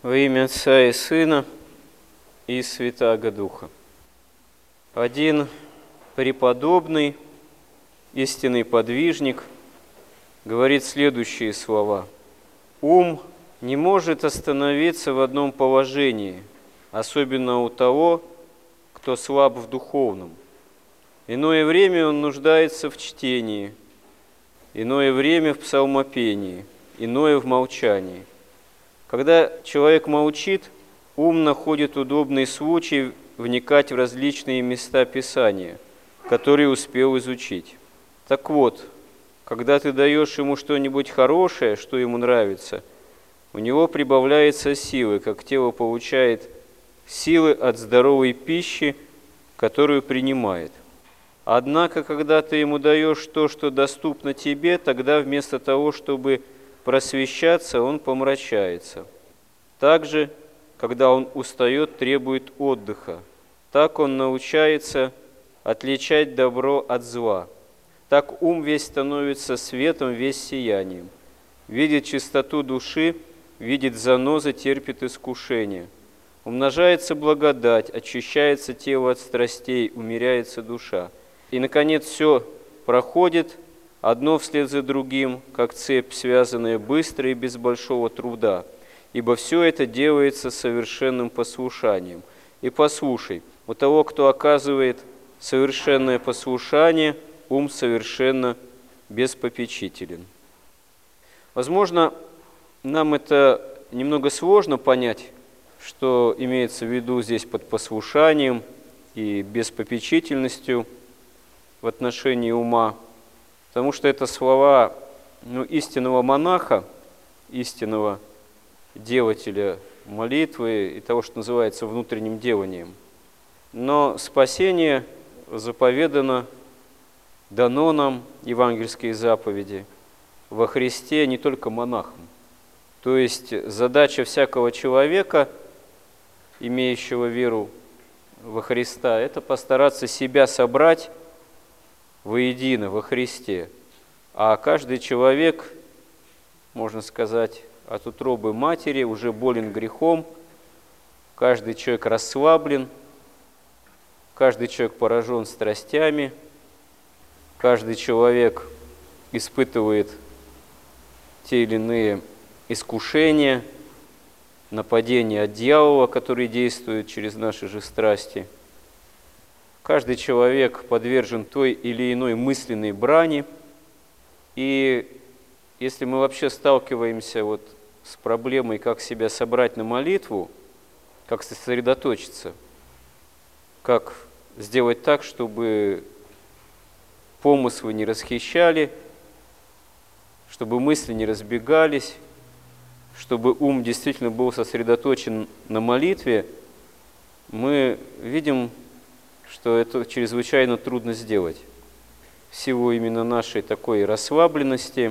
Во имя Отца и Сына и Святаго Духа. Один преподобный, истинный подвижник, говорит следующие слова. Ум не может остановиться в одном положении, особенно у того, кто слаб в духовном. Иное время он нуждается в чтении, иное время в псалмопении, иное в молчании. Когда человек молчит, ум находит удобный случай вникать в различные места Писания, которые успел изучить. Так вот, когда ты даешь ему что-нибудь хорошее, что ему нравится, у него прибавляется силы, как тело получает силы от здоровой пищи, которую принимает. Однако, когда ты ему даешь то, что доступно тебе, тогда вместо того, чтобы просвещаться, он помрачается. Также, когда он устает, требует отдыха. Так он научается отличать добро от зла. Так ум весь становится светом, весь сиянием. Видит чистоту души, видит занозы, терпит искушение. Умножается благодать, очищается тело от страстей, умеряется душа. И, наконец, все проходит, одно вслед за другим, как цепь, связанная быстро и без большого труда, ибо все это делается совершенным послушанием. И послушай, у того, кто оказывает совершенное послушание, ум совершенно беспопечителен. Возможно, нам это немного сложно понять, что имеется в виду здесь под послушанием и беспопечительностью в отношении ума, потому что это слова истинного монаха, истинного делателя молитвы и того, что называется внутренним деланием. Но спасение заповедано, дано нам евангельские заповеди во Христе не только монахам. То есть задача всякого человека, имеющего веру во Христа, это постараться себя собрать воедино во Христе. А каждый человек, можно сказать, от утробы матери уже болен грехом, каждый человек расслаблен, каждый человек поражен страстями, каждый человек испытывает те или иные искушения, нападения от дьявола, которые действуют через наши же страсти. Каждый человек подвержен той или иной мысленной брани. И если мы вообще сталкиваемся с проблемой, как себя собрать на молитву, как сосредоточиться, как сделать так, чтобы помыслы не расхищали, чтобы мысли не разбегались, чтобы ум действительно был сосредоточен на молитве, мы видим, что это чрезвычайно трудно сделать в силу именно нашей такой расслабленности,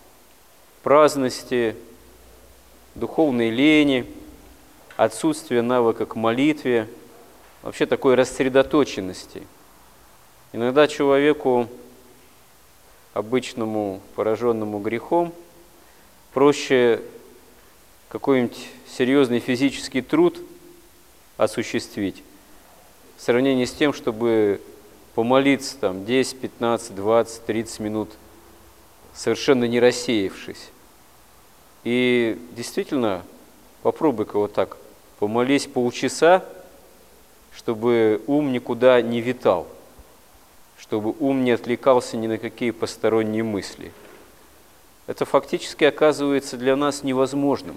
праздности, духовной лени, отсутствия навыка к молитве, вообще такой рассредоточенности. Иногда человеку, обычному, пораженному грехом, проще какой-нибудь серьезный физический труд осуществить в сравнении с тем, чтобы помолиться 10, 15, 20, 30 минут, совершенно не рассеявшись. И действительно, попробуй-ка вот так, помолись полчаса, чтобы ум никуда не витал, чтобы ум не отвлекался ни на какие посторонние мысли. Это фактически оказывается для нас невозможным,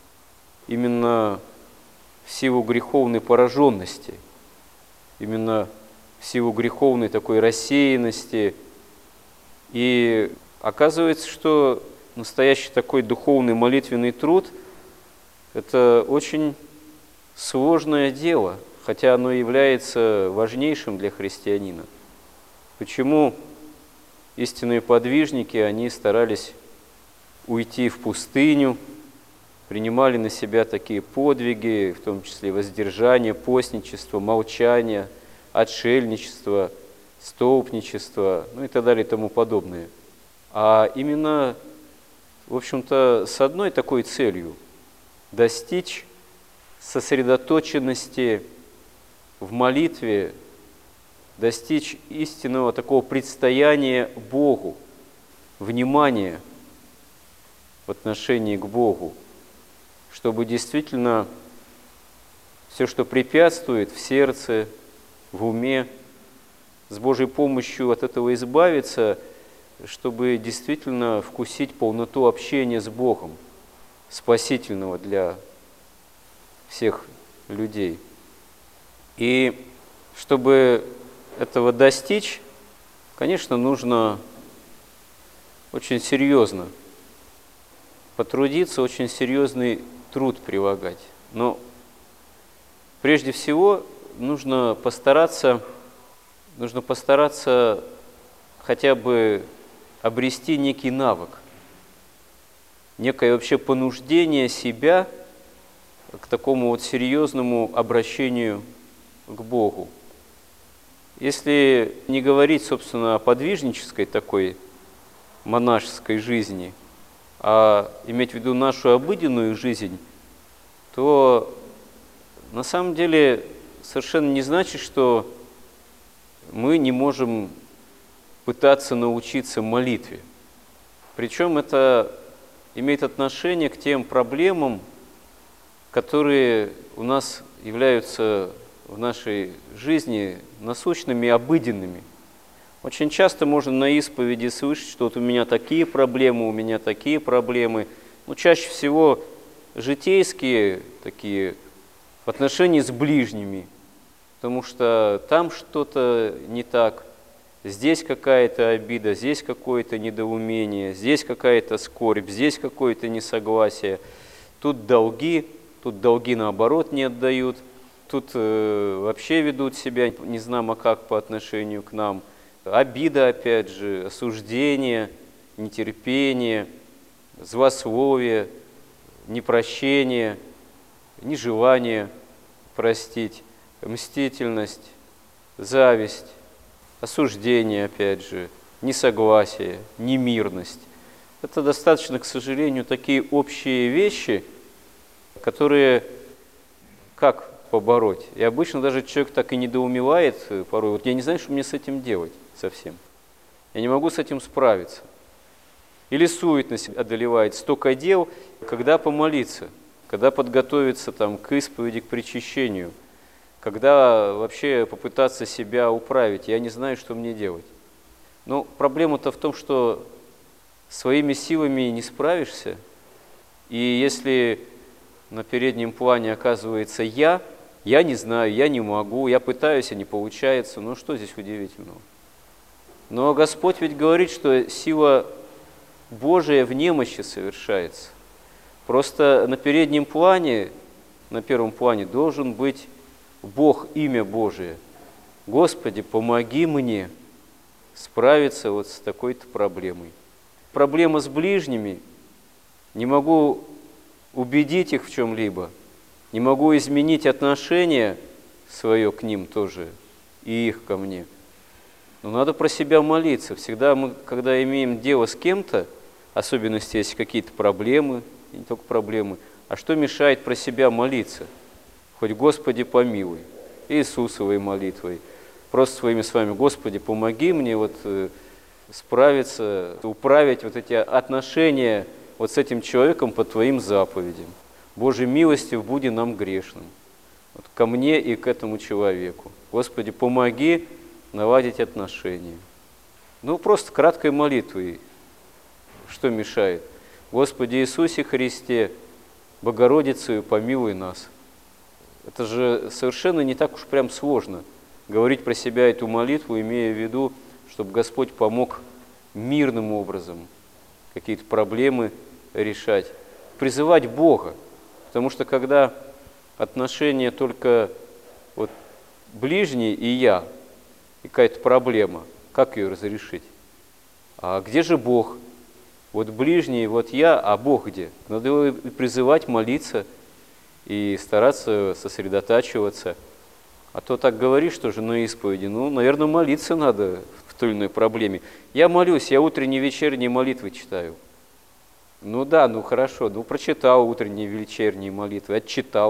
именно в силу греховной пораженности, именно в силу греховной такой рассеянности. И оказывается, что настоящий такой духовный молитвенный труд – это очень сложное дело, хотя оно является важнейшим для христианина. Почему истинные подвижники, они старались уйти в пустыню, принимали на себя такие подвиги, в том числе воздержание, постничество, молчание, отшельничество, столпничество, и так далее и тому подобное. А именно, в общем-то, с одной такой целью – достичь сосредоточенности в молитве, достичь истинного такого предстояния Богу, внимания в отношении к Богу, чтобы действительно все, что препятствует в сердце, в уме, с Божьей помощью от этого избавиться, чтобы действительно вкусить полноту общения с Богом, спасительного для всех людей. И чтобы этого достичь, конечно, нужно очень серьезно потрудиться, очень серьезный труд прилагать. Но прежде всего нужно постараться хотя бы обрести некий навык, некое вообще понуждение себя к такому вот серьезному обращению к Богу. Если не говорить, собственно, о подвижнической такой монашеской жизни, а иметь в виду нашу обыденную жизнь, то на самом деле совершенно не значит, что мы не можем пытаться научиться молитве. Причем это имеет отношение к тем проблемам, которые у нас являются в нашей жизни насущными и обыденными. Очень часто можно на исповеди слышать, что вот у меня такие проблемы, у меня такие проблемы. Но чаще всего житейские такие в отношении с ближними, потому что там что-то не так, здесь какая-то обида, здесь какое-то недоумение, здесь какая-то скорбь, здесь какое-то несогласие, тут долги наоборот не отдают, тут вообще ведут себя не знамо как по отношению к нам. Обида, опять же, осуждение, нетерпение, злословие, непрощение, нежелание простить, мстительность, зависть, осуждение, опять же, несогласие, немирность. Это достаточно, к сожалению, такие общие вещи, которые как побороть? И обычно даже человек так и недоумевает порой. Вот я не знаю, что мне с этим делать совсем. Я не могу с этим справиться. Или суетность одолевает столько дел, когда помолиться, когда подготовиться к исповеди, к причащению, когда вообще попытаться себя управить. Я не знаю, что мне делать. Но проблема-то в том, что своими силами не справишься. И если на переднем плане оказывается я не знаю, я не могу, я пытаюсь, а не получается. Ну что здесь удивительного? Но Господь ведь говорит, что сила Божия в немощи совершается. Просто на переднем плане, на первом плане должен быть Бог, имя Божие. Господи, помоги мне справиться вот с такой-то проблемой. Проблема с ближними, не могу убедить их в чем-либо, не могу изменить отношение свое к ним тоже и их ко мне. Но надо про себя молиться. Всегда мы, когда имеем дело с кем-то, особенно если есть какие-то проблемы, и не только проблемы, а что мешает про себя молиться? Хоть «Господи, помилуй», Иисусовой молитвой, просто своими словами: «Господи, помоги мне справиться, управить вот эти отношения вот с этим человеком по Твоим заповедям. Божьей милостью буди нам грешным». Вот ко мне и к этому человеку. Господи, помоги наладить отношения. Ну, просто краткой молитвой. Что мешает? Господи Иисусе Христе, Богородицею, помилуй нас. Это же совершенно не так уж прям сложно говорить про себя эту молитву, имея в виду, чтобы Господь помог мирным образом какие-то проблемы решать. Призывать Бога. Потому что когда отношения только вот ближний и я, и какая-то проблема, как ее разрешить? А где же Бог? Вот ближний, вот я, а Бог где? Надо его и призывать, молиться и стараться сосредотачиваться. А то так говоришь, что же на исповеди, наверное, молиться надо в той или иной проблеме. Я молюсь, я утренние и вечерние молитвы читаю. Хорошо, прочитал утренние и вечерние молитвы, отчитал.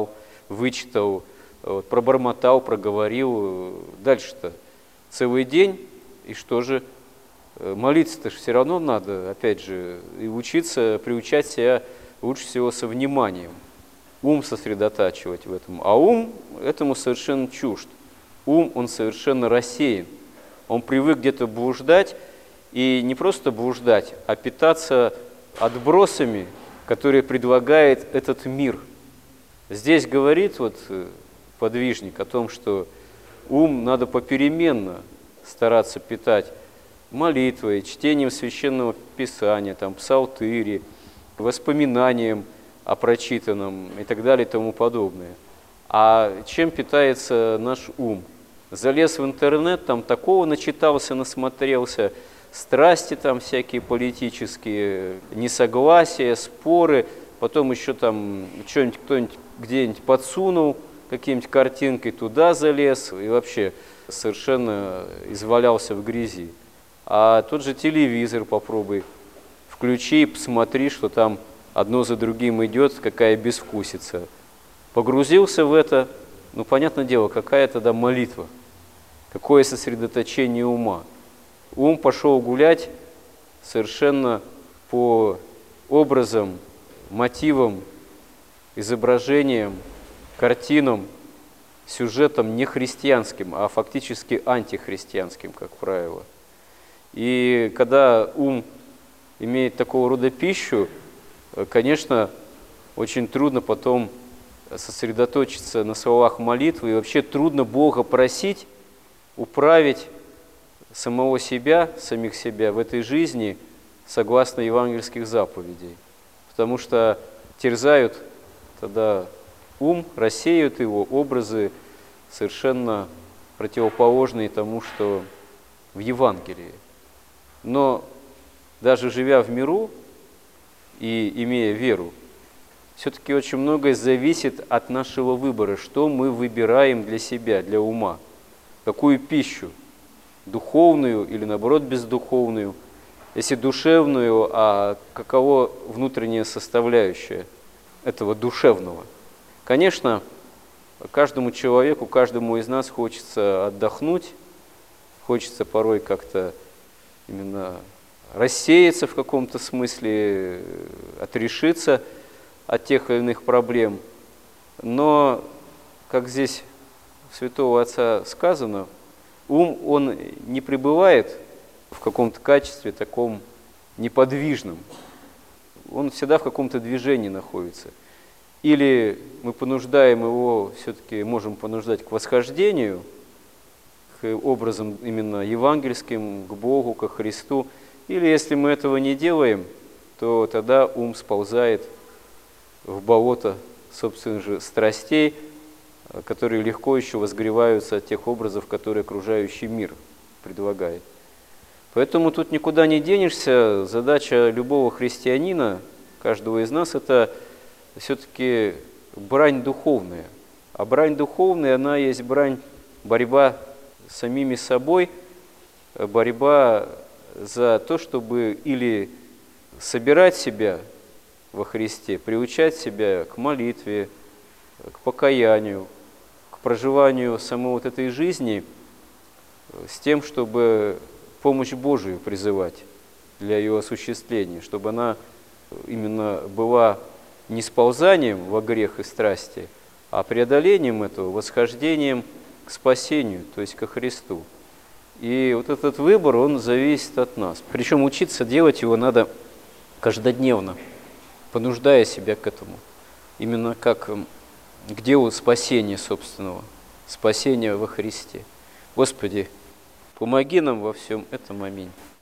вычитал, вот, пробормотал, проговорил. Дальше-то целый день, и что же? Молиться-то же все равно надо, опять же, и учиться, приучать себя лучше всего со вниманием. Ум сосредотачивать в этом. А ум этому совершенно чужд. Ум, он совершенно рассеян. Он привык где-то блуждать, и не просто блуждать, а питаться отбросами, которые предлагает этот мир. Здесь говорит вот подвижник о том, что ум надо попеременно стараться питать молитвой, чтением священного писания, там, псалтыри, воспоминанием о прочитанном и так далее и тому подобное. А чем питается наш ум? Залез в интернет, там такого начитался, насмотрелся, страсти там всякие политические, несогласия, споры, потом еще там что-нибудь кто-нибудь где-нибудь подсунул, какой-нибудь картинкой туда залез и вообще совершенно извалялся в грязи. А тот же телевизор попробуй, включи, посмотри, что там одно за другим идет, какая безвкусица. Погрузился в это, ну, понятное дело, какая тогда молитва, какое сосредоточение ума. Ум пошел гулять совершенно по образам, мотивам, изображениям, картинам, сюжетам не христианским, а фактически антихристианским, как правило. И когда ум имеет такого рода пищу, конечно, очень трудно потом сосредоточиться на словах молитвы, и вообще трудно Бога просить управить самого себя, самих себя в этой жизни согласно евангельских заповедей. Потому что терзают тогда ум, рассеют его образы совершенно противоположные тому, что в Евангелии. Но даже живя в миру и имея веру, все-таки очень многое зависит от нашего выбора, что мы выбираем для себя, для ума, какую пищу, духовную или наоборот бездуховную, если душевную, а каково внутренняя составляющая этого душевного. Конечно, каждому человеку, каждому из нас хочется отдохнуть, хочется порой как-то именно рассеяться в каком-то смысле, отрешиться от тех или иных проблем. Но, как здесь у святого отца сказано, ум, он не пребывает в каком-то качестве таком неподвижном. Он всегда в каком-то движении находится. Или мы понуждаем его, все-таки можем понуждать к восхождению, к образам именно евангельским, к Богу, ко Христу. Или если мы этого не делаем, то тогда ум сползает в болото собственных же страстей, которые легко еще возгреваются от тех образов, которые окружающий мир предлагает. Поэтому тут никуда не денешься. Задача любого христианина, каждого из нас, это все-таки брань духовная. А брань духовная, она есть брань, борьба с самими собой, борьба за то, чтобы или собирать себя во Христе, приучать себя к молитве, к покаянию, к проживанию самой вот этой жизни с тем, чтобы помощь Божию призывать для ее осуществления, чтобы она именно была не сползанием во грех и страсти, а преодолением этого, восхождением к спасению, то есть ко Христу. И вот этот выбор, он зависит от нас. Причем учиться делать его надо каждодневно, понуждая себя к этому. Именно как к делу спасения собственного, спасения во Христе. Господи, помоги нам во всем этом. Аминь.